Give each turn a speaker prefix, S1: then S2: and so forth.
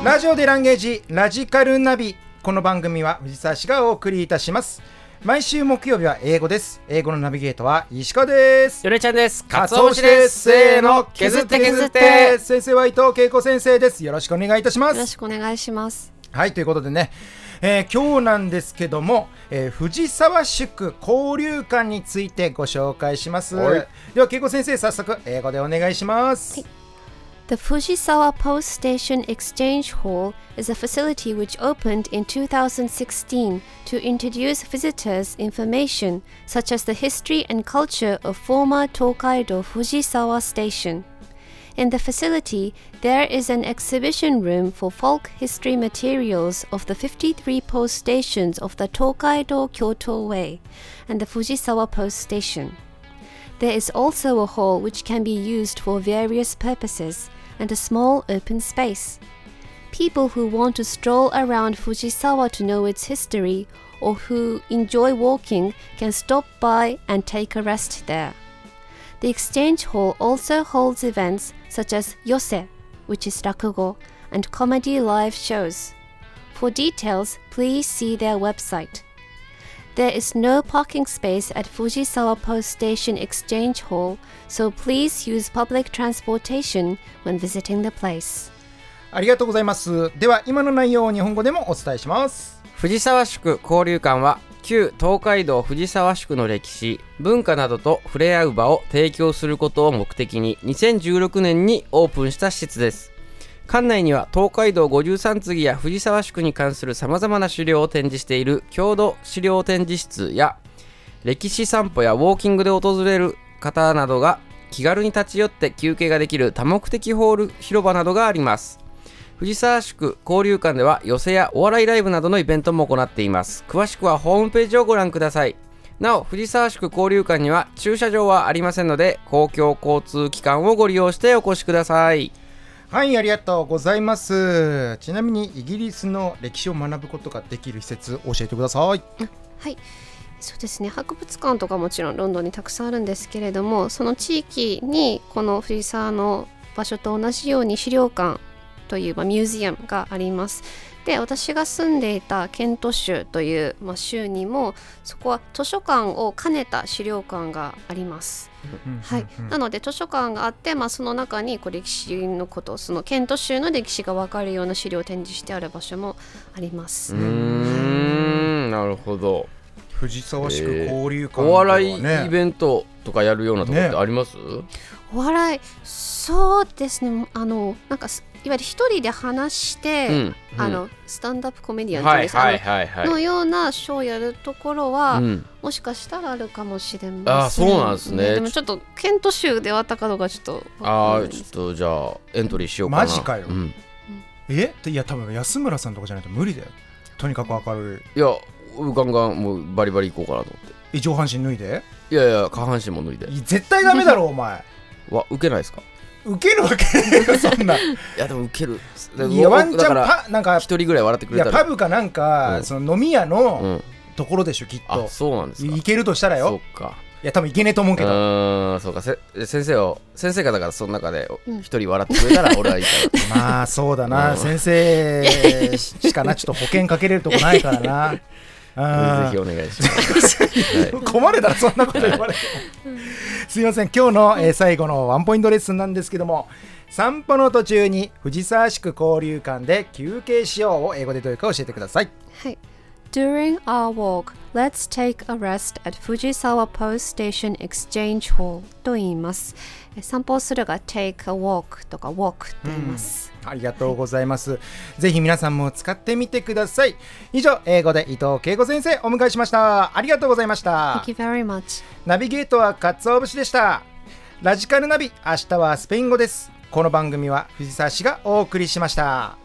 S1: ラジオでランゲージラジカルナビ。この番組は藤沢市がお送りいたします。毎週木曜日は英語です。英語のナビゲートは石川です。
S2: よれちゃんです。
S1: かつお節です。せーの、削って削って。先生は伊藤恵子先生です。よろしくお願いいたします。
S3: よろしくお願いします。
S1: はい、ということでね、今日なんですけども、藤沢宿交流館についてご紹介します。では恵子先生、早速英語でお願いします。
S3: はい。The Fujisawa Post Station Exchange Hall is a facility which opened in 2016 to introduce visitors information such as the history and culture of former Tokaido Fujisawa Station. In the facility, there is an exhibition room for folk history materials of the 53 post stations of the Tokaido Kyoto Way and the Fujisawa Post Station.There is also a hall which can be used for various purposes and a small open space. People who want to stroll around Fujisawa to know its history or who enjoy walking can stop by and take a rest there. The exchange hall also holds events such as Yose, which is rakugo, and comedy live shows. For details, please see their website.There is no parking space at Fujisawa Post Station Exchange Hall, so please use public transportation when visiting the place.
S1: ありがとうございます。では今の内容を日本語でもお伝えします。
S2: 藤沢宿交流館は旧東海道藤沢宿の歴史、文化などと触れ合う場を提供することを目的に2016年にオープンした施設です。館内には東海道53次や藤沢宿に関するさまざまな資料を展示している郷土資料展示室や歴史散歩やウォーキングで訪れる方などが気軽に立ち寄って休憩ができる多目的ホール広場などがあります。藤沢宿交流館では寄席やお笑いライブなどのイベントも行っています。詳しくはホームページをご覧ください。なお藤沢宿交流館には駐車場はありませんので公共交通機関をご利用してお越しください。
S1: はい、ありがとうございます。ちなみにイギリスの歴史を学ぶことができる施設教えてください。
S3: はい、そうですね。博物館とかもちろんロンドンにたくさんあるんですけれども、その地域にこの藤沢の場所と同じように資料館という、ミュージアムがあります。で、私が住んでいたケント州という、州にもそこは図書館を兼ねた資料館があります。はい、なので図書館があって、その中に歴史のこと、そのケント州の歴史が分かるような資料を展示してある場所もあります。
S2: なるほど。
S1: 藤沢宿交流館、
S2: お笑いイベントとかやるようなところってあります？
S3: お笑い、そうですね。なんかいわゆる一人で話して、スタンダップコメディアンというかのようなショーをやるところは、もしかしたらあるかもしれません。
S2: そうなんですね。
S3: でもちょっとケント州であったかどうかちょっと
S2: ちょっとじゃあエントリーしようかな。
S1: マジかよ。いや多分安村さんとかじゃないと無理だよ。とにかく明るい。
S2: いやガンガンもうバリバリ行こうかなと思って。
S1: 上半身脱いで？
S2: いやいや下半身も脱いで。
S1: 絶対ダメだろお前。
S2: 受けないですか？
S1: 受けるわけねえよそんな。い
S2: やでも受ける。
S1: いやワンチャンなんか
S2: 一人ぐらい笑ってくれたら。
S1: いやパブかなんか、その飲み屋のところでしょきっと。
S2: そうなんですか。
S1: いけるとしたらよ。
S2: そっか。
S1: いや多分いけねえと思うけど。
S2: そうか。先生がだからその中で一人笑ってくれたら俺はいいから。
S1: まあそうだな、先生しかなちょっと保険かけれるとこないからな。
S2: ぜひお願いします。
S1: 困るだろそんなこと言われても。すいません、今日の、最後のワンポイントレッスンなんですけども、散歩の途中に藤沢宿交流館で休憩しようを英語でどういうか教えてください。
S3: はい。During our walk, let's take a rest at Fujisawa Post Station Exchange Hall と言います。散歩するが take a walk とか walk と言います。
S1: ありがとうございます。ぜひ皆さんも使ってみてください。以上、英語で伊藤恵子先生お迎えしました。ありがとうございました。
S3: Thank you very much.
S1: ナビゲートはかつお節でした。ラジカルナビ、明日はスペイン語です。この番組は藤沢市がお送りしました。